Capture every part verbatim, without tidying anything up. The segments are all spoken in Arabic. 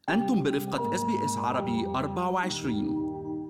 أنتم برفقة إس بي إس عربي أربعة وعشرين.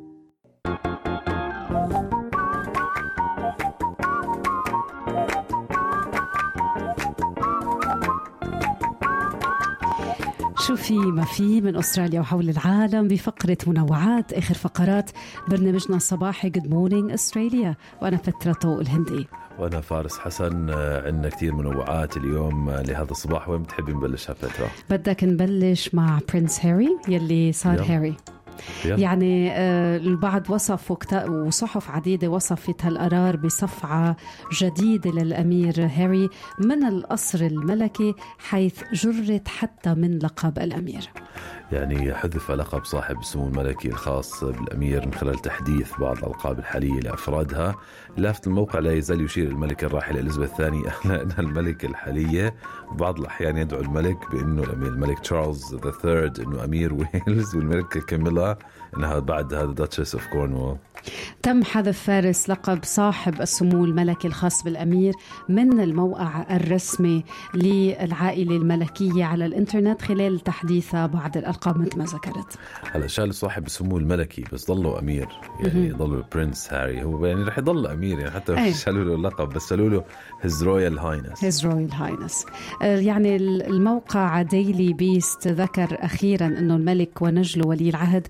شو في ما في من أستراليا وحول العالم بفقرة منوعات، آخر فقرات برنامجنا الصباحي Good Morning Australia. وأنا فترة طوق الهندي، وأنا فارس حسن. عندنا كتير منوعات اليوم لهذا الصباح. وين بتحبي نبلشها فترة؟ بدك نبلش مع برنس هاري يلي صار يلا. هاري يلا. يعني آه البعض وصف وكت... وصحف عديدة وصفت هالقرار بصفعة جديدة للأمير هاري من القصر الملكي، حيث جرت حتى من لقب الأمير. يعني حذف لقب صاحب السمو الملكي الخاص بالأمير من خلال تحديث بعض الألقاب الحالية لأفرادها. لافت الموقع لا يزال يشير الملكة الراحلة إليزابيث الثانية أنها الملكة الحالية، وبعض الأحيان يدعو الملك بأنه الملك تشارلز الثالث أنه أمير ويلز، والملكة كاميلا أنها بعد هذا داتشس أوف كورنوول. تم حذف فارس لقب صاحب السمو الملكي الخاص بالأمير من الموقع الرسمي للعائلة الملكية على الإنترنت خلال تحديث بعض الألقاب مثل ما ذكرت. هلا شال صاحب السمو الملكي بس ضلوا أمير، يعني ضلوا برنس هاري، هو يعني رح يضل أمير يعني حتى أيه. شالوا له اللقب بس شالوا له His Royal Highness His Royal Highness. يعني الموقع ديلي بيست ذكر أخيرا أنه الملك ونجله ولي العهد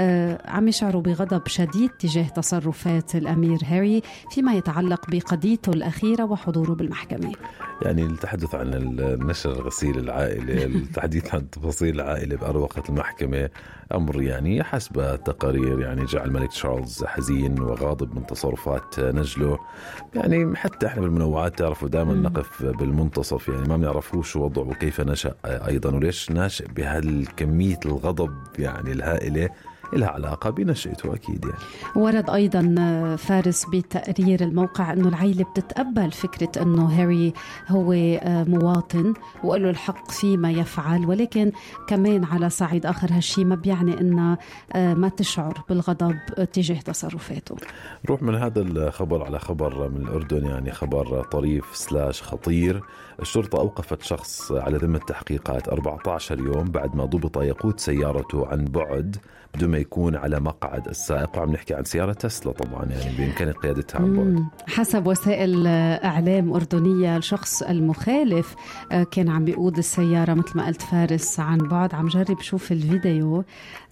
عم يشعروا بغضب شديد تجاه تصرفات الأمير هاري فيما يتعلق بقضيته الأخيرة وحضوره بالمحكمة. يعني التحدث عن النشر غسيل العائلة التحديث عن تفاصيل العائلة بأروقة المحكمة أمر يعني حسب التقارير يعني جعل الملك تشارلز حزين وغاضب من تصرفات نجله. يعني حتى احنا بالمنوعات تعرفوا دائما نقف بالمنتصف، يعني ما بنعرفوا شو وضعه وكيف نشأ أيضا وليش ناشئ بهالكمية الغضب يعني الهائلة، لها علاقة بنشأته أكيد. يعني ورد أيضا فارس بتقرير الموقع أنه العائلة بتتقبل فكرة أنه هاري هو مواطن وقال الحق فيما يفعل، ولكن كمان على صعيد آخر هالشي ما بيعني أنه ما تشعر بالغضب تجاه تصرفاته. نروح من هذا الخبر على خبر من الأردن، يعني خبر طريف سلاش خطير. الشرطة أوقفت شخص على ذمة تحقيقات أربعة عشر يوم بعد ما ضبط يقود سيارته عن بعد بدون ما يكون على مقعد السائق، وعم نحكي عن سيارة تسلا طبعا يعني بإمكان قيادتها عن بعد. حسب وسائل إعلام أردنية الشخص المخالف كان عم بيقود السيارة مثل ما قلت فارس عن بعد. عم جرب شوف الفيديو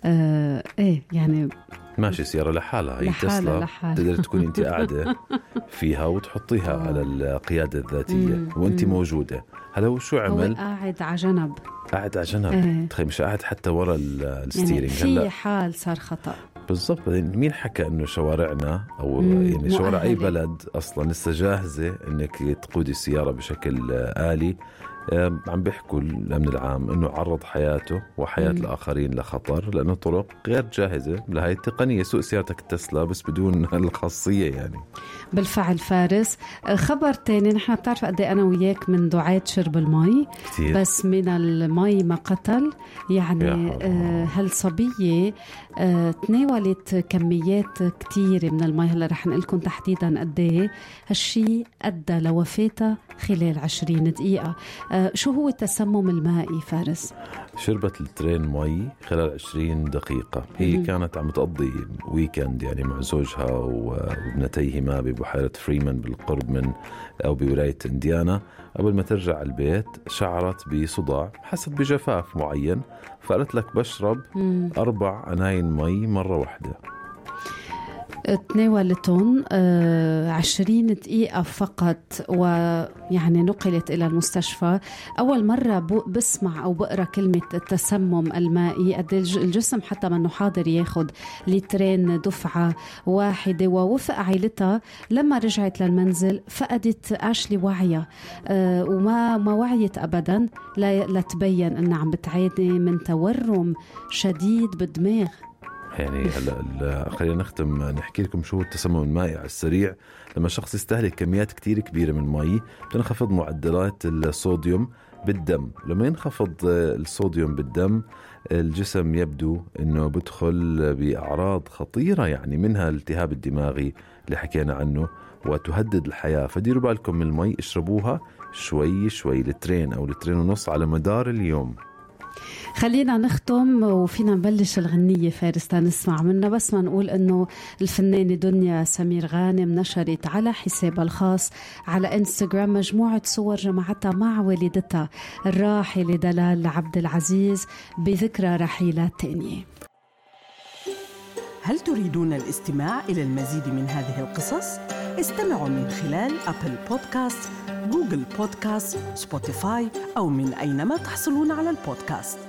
آه ايه يعني ماشي سيارة لحالها، هي تسلا تقدر تكون انت قاعدة فيها وتحطيها أوه. على القيادة الذاتية مم. وانت مم. موجودة. هلا هو شو عمل؟ هو قاعد على جنب قاعد على جنب ايه. تخيل مش قاعد حتى ورا الستيرينج. يعني في حال صار خطأ بالضبط. مين حكى انه شوارعنا او مم. يعني شوارع اي بلد اصلا لسه جاهزة انك تقودي السيارة بشكل آلي؟ عم بيحكوا الأمن العام أنه عرض حياته وحياة مم. الآخرين لخطر لأنه طرق غير جاهزة لهاي التقنية. سوق سيارتك التسلا بس بدون الخاصية يعني. بالفعل فارس. خبر تاني، نحن بتعرف قد ايه أنا وياك من دعاة شرب المي كتير. بس من المي ما قتل يعني. هالصبية تناولت كميات كتيرة من المي، هلا رح نقلكم تحديدا قد ايه. هالشي أدى لوفاتها خلال عشرين دقيقة. شو هو التسمم المائي فارس؟ شربت لترين مي خلال عشرين دقيقة. هي م- كانت عم تقضي ويكند يعني مع زوجها وابنتيهما ببحيرة فريمان بالقرب من أو بولاية إنديانا. قبل ما ترجع البيت شعرت بصداع، حست بجفاف معين، فقالت لك بشرب م- أربع عناين مي مرة واحدة. تناولتهم عشرين دقيقة فقط ويعني نقلت إلى المستشفى. أول مرة بسمع أو بقرأ كلمة التسمم المائي، قد الجسم حتى منه حاضر ياخد لترين دفعة واحدة. ووفق عائلتها لما رجعت للمنزل فقدت أشلي وعيها وما ما وعيت أبدا، لا تبين أنها عم بتعاني من تورم شديد بالدماغ. يعني هلا خلينا نختم نحكي لكم شو التسمم المائي على السريع. لما شخص يستهلك كميات كتير كبيرة من مي بتنخفض معدلات الصوديوم بالدم. لما ينخفض الصوديوم بالدم الجسم يبدو انه بدخل بأعراض خطيرة، يعني منها الالتهاب الدماغي اللي حكينا عنه وتهدد الحياة. فديروا بالكم من المي، اشربوها شوي شوي، لترين او لترين ونص على مدار اليوم. خلينا نختم وفينا نبلش الغنية فارس تنسمع منا، بس ما نقول انه الفنانة دنيا سمير غانم نشرت على حسابها الخاص على انستغرام مجموعة صور جمعتها مع والدتها الراحلة دلال عبد العزيز بذكرى رحيلها الثانية. هل تريدون الاستماع إلى المزيد من هذه القصص؟ استمعوا من خلال أبل بودكاست، جوجل بودكاست، سبوتيفاي أو من أينما تحصلون على البودكاست.